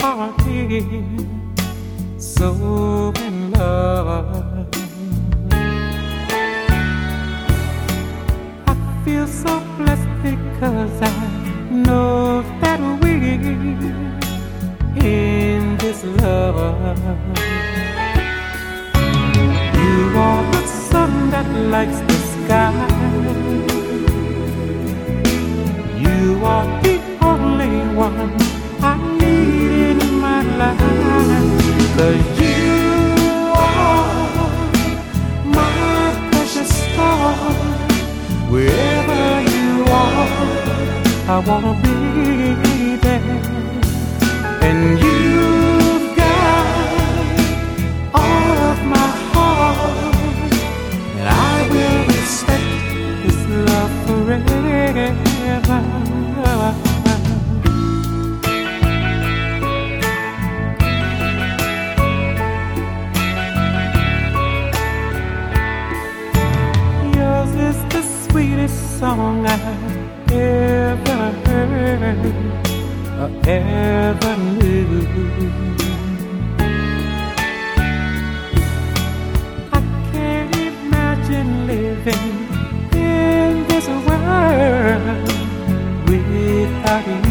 heart is so in love. I feel so blessed because I know that we're in this love. You are the sun that lights the sky. You are the only one I need in my life. 'Cause you are my precious star. Wherever you are, I wanna be there. And you've got all of my heart, and I will respect this love forever. Yours is the sweetest song I've ever heard or ever knew. I can't imagine living in this world without you.